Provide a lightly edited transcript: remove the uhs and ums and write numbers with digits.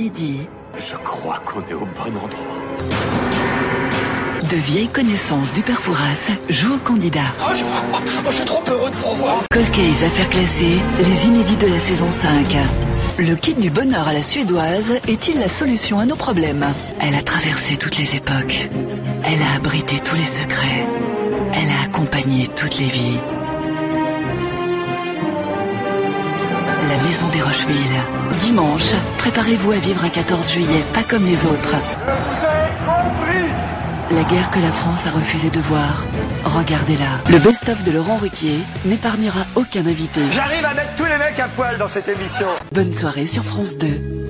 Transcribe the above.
inédit. Je crois qu'on est au bon endroit. De vieilles connaissances du père Fouras jouent au candidat. Je suis trop heureux de vous revoir. Cold Case, affaires classées, les inédits de la saison 5. Le kit du bonheur à la suédoise est-il la solution à nos problèmes? Elle a traversé toutes les époques. Elle a abrité tous les secrets. Elle a accompagné toutes les vies. La Maison des Rocheville. Dimanche, préparez-vous à vivre un 14 juillet pas comme les autres. La guerre que la France a refusé de voir. Regardez-la. Le best-of de Laurent Ruquier n'épargnera aucun invité. J'arrive à mettre tous les mecs à poil dans cette émission. Bonne soirée sur France 2.